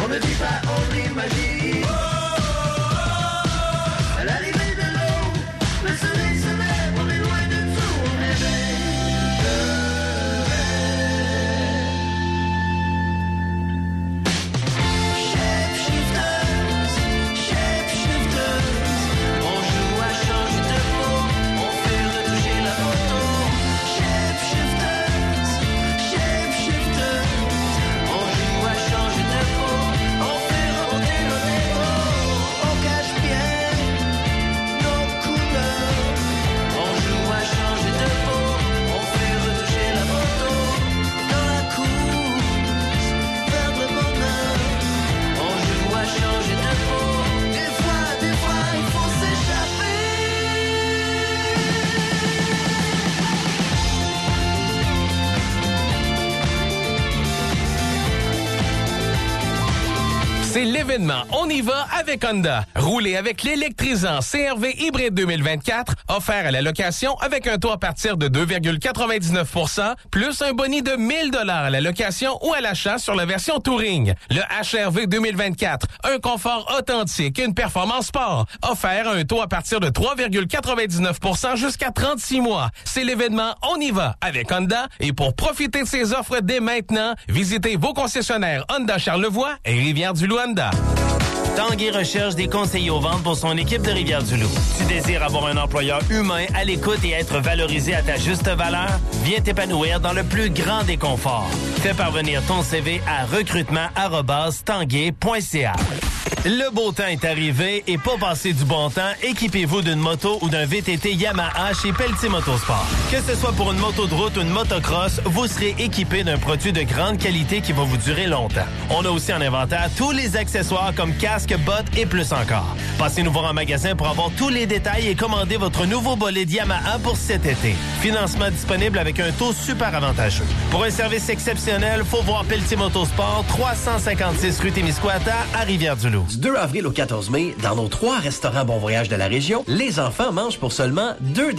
ne dit pas, on imagine. À l'arrivée de l'eau, le soleil se lève, on est loin de tout, on est C'est l'événement On y va avec Honda. Roulez avec l'électrisant CR-V hybride 2024, offert à la location avec un taux à partir de 2,99 %, plus un boni de 1 000 $ à la location ou à l'achat sur la version Touring. Le HR-V 2024, un confort authentique, une performance sport, offert à un taux à partir de 3,99 % jusqu'à 36 mois. C'est l'événement On y va avec Honda et pour profiter de ces offres dès maintenant, visitez vos concessionnaires Honda Charlevoix et Rivière-du-Loup Honda. Tanguay recherche des conseillers aux ventes pour son équipe de Rivière-du-Loup. Tu désires avoir un employeur humain, à l'écoute et être valorisé à ta juste valeur? Viens t'épanouir dans le plus grand des conforts. Fais parvenir ton CV à recrutement@tanguay.ca. Le beau temps est arrivé et pour passer du bon temps, équipez-vous d'une moto ou d'un VTT Yamaha chez Pelletier Motosport. Que ce soit pour une moto de route ou une motocross, vous serez équipé d'un produit de grande qualité qui va vous durer longtemps. On a aussi en inventaire tous les accessoires comme casque, bottes et plus encore. Passez nous voir en magasin pour avoir tous les détails et commander votre nouveau bolide Yamaha pour cet été. Financement disponible avec un taux super avantageux. Pour un service exceptionnel, faut voir Pelletier Motosport, 356 rue Témiscouata à Rivière-du-Loup. Du 2 avril au 14 mai, dans nos 3 restaurants Bon Voyage de la région, les enfants mangent pour seulement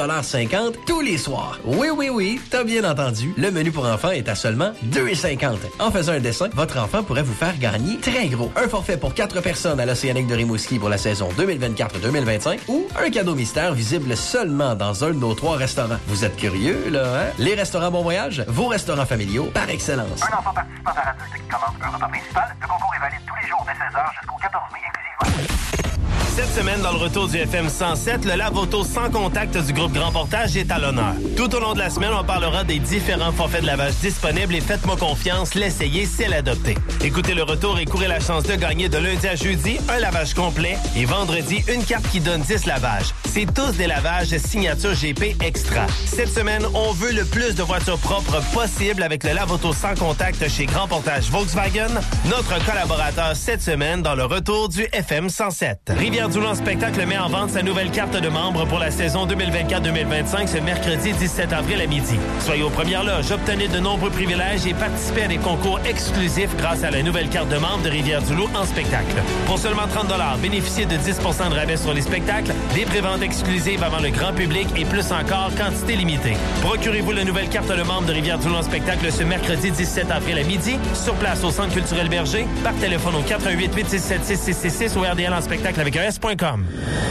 2,50 $ tous les soirs. Oui, t'as bien entendu. Le menu pour enfants est à seulement 2,50 $. En faisant un dessin, votre enfant pourrait vous faire gagner très gros. Un forfait pour 4 personnes à l'Océanique de Rimouski pour la saison 2024-2025 ou un cadeau mystère visible seulement dans un de nos 3 restaurants. Vous êtes curieux, là, hein? Les restaurants Bon Voyage, vos restaurants familiaux par excellence. Un enfant participant à l'adulte qui commande un repas principal, le concours est valide tous les jours dès 16h jusqu'au 14 mai exclusivement. Cette semaine, dans le retour du FM 107, le lave-auto sans contact du groupe Grand Portage est à l'honneur. Tout au long de la semaine, on parlera des différents forfaits de lavage disponibles et faites-moi confiance, l'essayer, c'est l'adopter. Écoutez le retour et courez la chance de gagner de lundi à jeudi un lavage complet et vendredi une carte qui donne 10 lavages. C'est tous des lavages signature GP Extra. Cette semaine, on veut le plus de voitures propres possible avec le lave-auto sans contact chez Grand Portage Volkswagen, notre collaborateur cette semaine dans le retour du FM 107. Rivière-du-Loup en spectacle met en vente sa nouvelle carte de membre pour la saison 2024-2025 ce mercredi 17 avril à midi. Soyez aux premières loges, obtenez de nombreux privilèges et participez à des concours exclusifs grâce à la nouvelle carte de membre de Rivière-du-Loup en spectacle. Pour seulement 30 $, bénéficiez de 10 % de rabais sur les spectacles, des préventes exclusives avant le grand public et plus encore, quantité limitée. Procurez-vous la nouvelle carte de membre de Rivière-du-Loup en spectacle ce mercredi 17 avril à midi, sur place au Centre culturel Berger, par téléphone au 88 867 6666 ou RDL en spectacle avec un S.com.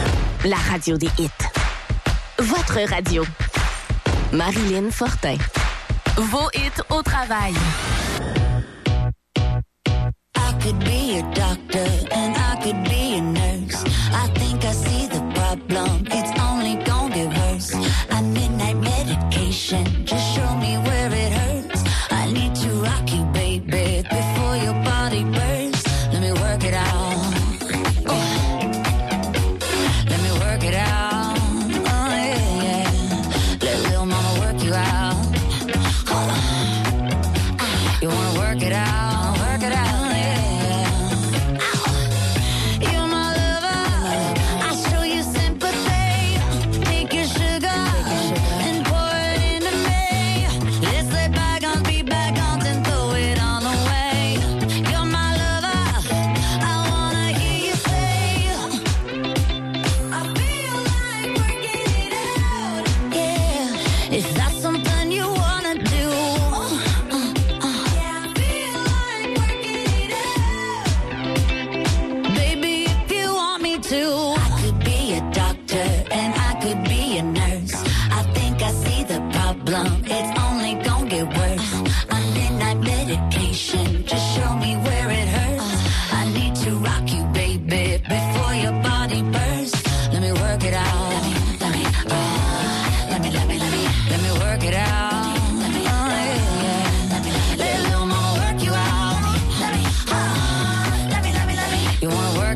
La radio des hits. Votre radio. Marilyn Fortin. Vos hits au travail. I could be a doctor and I could be a nurse. I think I see the problem. It's only gonna get worse. I midnight medication. Just show me where it hurts. I need to rock you, baby, before your body bursts. Let me work it out. You wanna work it out, yeah.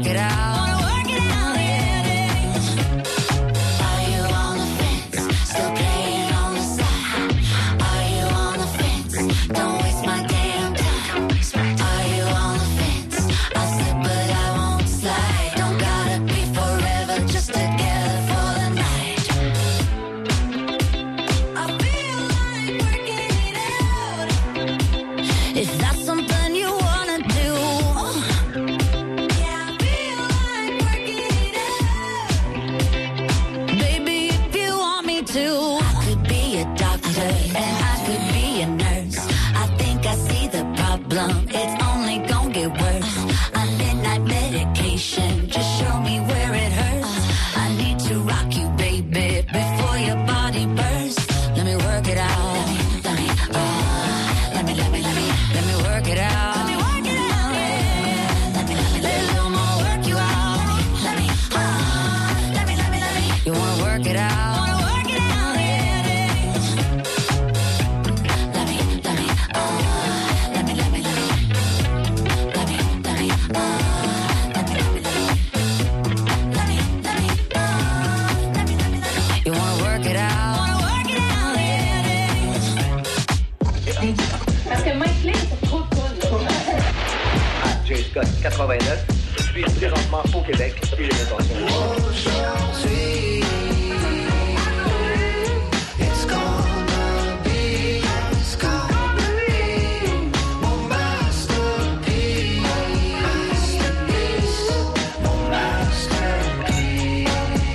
work it out. Are you on the fence? Still playing on the side? Are you on the fence? Don't waste my damn time. Are you on the fence? I'll slip but I won't slide. Don't gotta be forever, just together for the night. I feel like working it out. If that's something you wanna do. Yeah, I feel like working it out. Baby, if you want me to. I could be a doctor and I could be a nurse. I think I see the problem. It's only gonna get worse. A midnight medication. Just show me where it hurts. I need to rock you, baby, before your body bursts. Let me work it out. Let me work it out. Let me work it out. Let a little more work you out. Let me. You wanna work it out? Wanna work it out? Let me. You wanna work it out? Wanna work it out? Parce que Mike Lynn, c'est trop cool. Jay Scott, 89. Je suis présentement au Québec et les intentions. Aujourd'hui, it's gonna be mon masterpiece, mon masterpiece.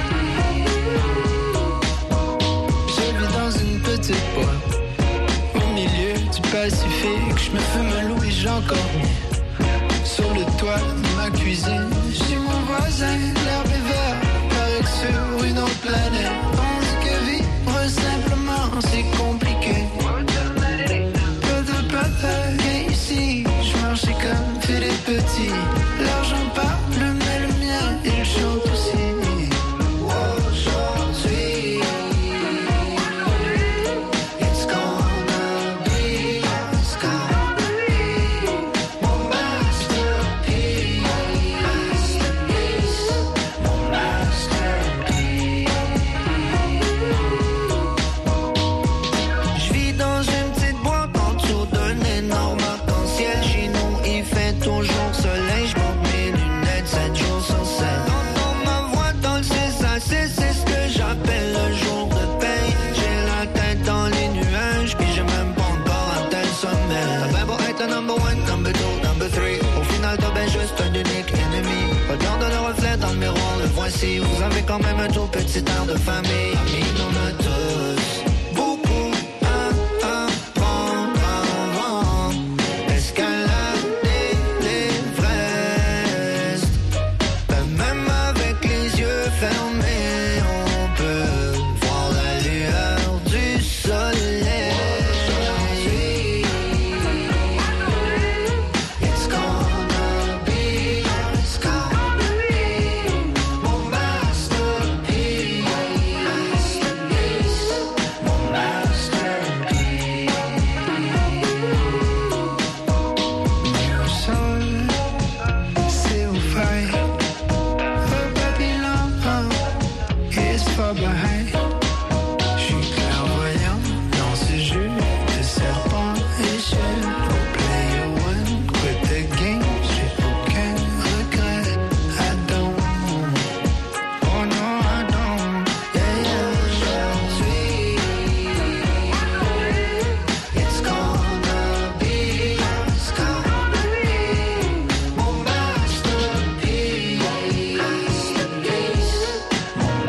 Je vis dans une petite boîte au milieu du Pacifique. Je me fume un loup et j'en corne. Sur le toit de ma cuisine, chez mon voisin, l'herbe est verte. Paraît que sur une autre planète, on dit que vivre simplement c'est compliqué. Peu de bataille ici, je marchais comme Philippe Petit. L'argent parle, mais le mien, il chante aussi. Aujourd'hui, it's gonna be mon masterpiece, mon masterpiece. Je vis dans une petite boîte en dessous d'un énorme arc-en-ciel. Chez nous, il fait toujours soleil. Je monte mes lunettes 7 jours sur 7. Dans ma voix dans le 6 à 6, c'est ce que j'appelle le jour de paye. J'ai la tête dans les nuages, puis j'ai même pas encore atteint le sommet. T'as bien beau être le number 1, number 2, number 3. Au final, t'as bien juste un unique ennemi. Regarde le reflet dans le miroir, le voici. Vous avez quand même un tout petit air de famille. Amis, on a tous beaucoup à apprendre avant escalader l'Everest. Même avec les yeux fermés, on peut voir la lueur du soleil. It's gonna be mon masterpiece, mon masterpiece. Mais au sol, c'est ouvert. A Babylon is far behind. J'suis clairvoyant dans ce jeu de serpent et chaîne. Oh, player one, quit the game. J'ai aucun regret. I don't. Oh no, I don't. Aujourd'hui, it's gonna be mon masterpiece, mon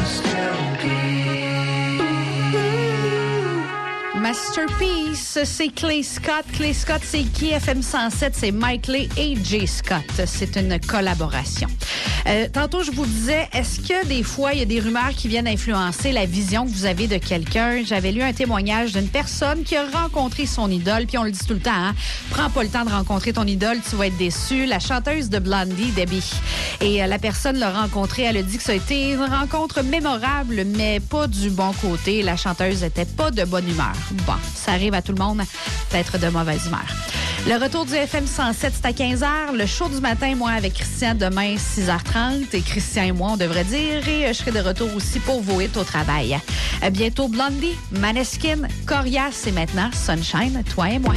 masterpiece. Masterpiece, c'est Clay Scott. Clay Scott, c'est qui? FM 107, c'est Mike Lay et Jay Scott. C'est une collaboration. Tantôt, je vous disais, est-ce que des fois, il y a des rumeurs qui viennent influencer la vision que vous avez de quelqu'un? J'avais lu un témoignage d'une personne qui a rencontré son idole, puis on le dit tout le temps, hein? Prends pas le temps de rencontrer ton idole, tu vas être déçu. La chanteuse de Blondie, Debbie. Et la personne l'a rencontrée, elle a dit que ça a été une rencontre mémorable, mais pas du bon côté. La chanteuse était pas de bonne humeur. Bon, ça arrive à tout le monde d'être de mauvaise humeur. Le retour du FM 107, c'est à 15h. Le show du matin, moi, avec Christian, demain, 6h30. Et Christian et moi, on devrait dire. Et je serai de retour aussi pour vos hits au travail. À bientôt, Blondie, Maneskin, Corias et maintenant, Sunshine, toi et moi.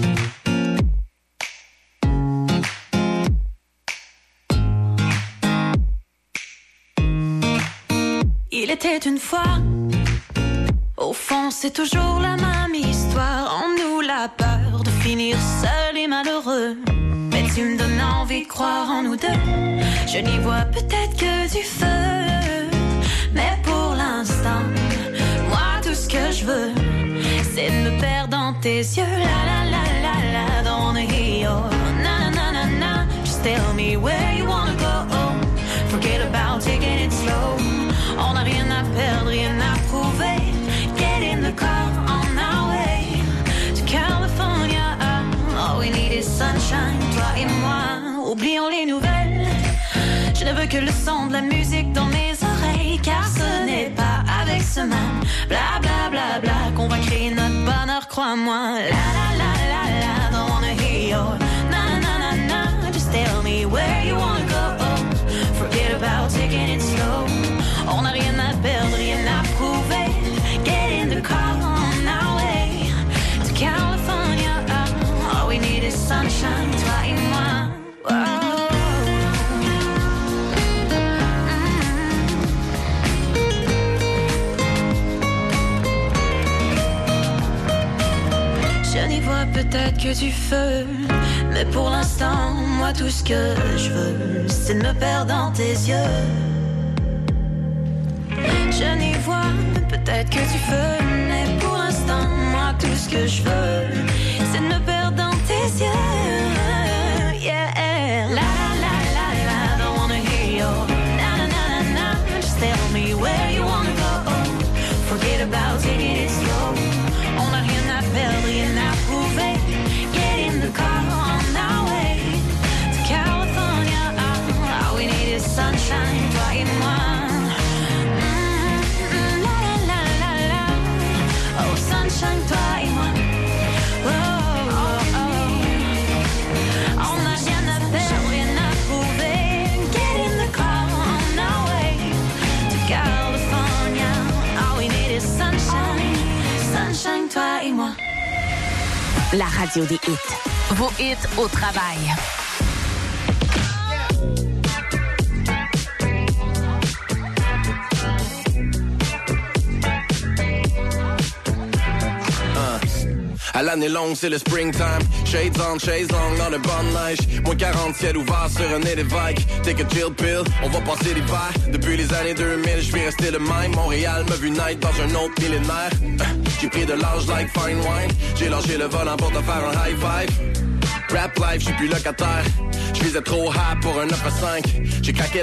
Il était une fois, au fond c'est toujours la même histoire. En nous la peur de finir seul et malheureux. Mais tu me donnes envie de croire en nous deux. Je n'y vois peut-être que du feu. Mais pour l'instant, moi tout ce que je veux, c'est de me perdre dans tes yeux. La la la la la, don't wanna hear your na na na na. Just tell me where you wanna go. Forget about taking it slow. On n'a rien à perdre, rien à prouver. Get in the car on our way to California. All we need is sunshine, toi et moi. Oublions les nouvelles. Je ne veux que le son de la musique dans mes oreilles. Car ce n'est pas avec ce man bla bla bla bla qu'on va créer notre bonheur, crois-moi. La la la la la, don't wanna hear your na na na na. Just tell me where you wanna go. Forget about taking it slow. On n'a rien à perdre, rien à prouver. Get in the car on our way to California. All we need is sunshine, toi et moi. Whoa. Je n'y vois peut-être que du feu. Mais pour l'instant, moi tout ce que je veux, c'est de me perdre dans tes yeux. Je n'y vois peut-être que du feu. Mais pour l'instant, moi tout ce que je veux, c'est de me perdre dans tes yeux. Yeah. La la la la la, don't wanna hear your na na na na na. Just tell me where you wanna go. Forget about taking it slow. On n'a rien à perdre, rien à prouver. Get in the car on our way to California. All we need is sunshine, toi et moi. La la la la la. Oh sunshine, toi et moi. Oh, oh, oh. On n'a rien à perdre, rien à prouver. Get in the car on our way to California. All we need is sunshine, sunshine, toi et moi. La radio des hits. Vos hits au travail. À l'année longue, c'est le springtime. Shades on, shades long, dans le bonne neige. Moins 40, ciel ouvert sur un nez d'évêque. Take a chill pill, on va passer l'hiver. Depuis les années 2000, je vais rester le même. Montréal m'a vu naître dans un autre millénaire. J'ai pris de l'âge like fine wine. J'ai lâché le volant pour te faire un high five. Rap life, j'suis plus locataire. J'visais trop high pour un 9 à 5. J'ai craqué